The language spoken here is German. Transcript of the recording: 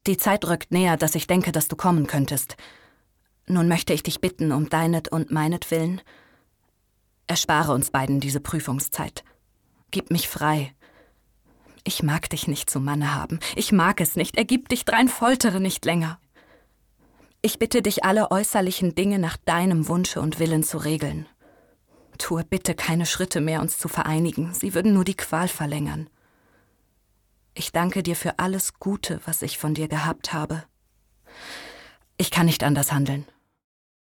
Die Zeit rückt näher, dass ich denke, dass du kommen könntest. Nun möchte ich dich bitten, um deinet und meinetwillen, erspare uns beiden diese Prüfungszeit. Gib mich frei. Ich mag dich nicht zum Manne haben. Ich mag es nicht. Ergib dich drein, foltere nicht länger. Ich bitte dich, alle äußerlichen Dinge nach deinem Wunsche und Willen zu regeln. Tue bitte keine Schritte mehr, uns zu vereinigen. Sie würden nur die Qual verlängern. Ich danke dir für alles Gute, was ich von dir gehabt habe. Ich kann nicht anders handeln.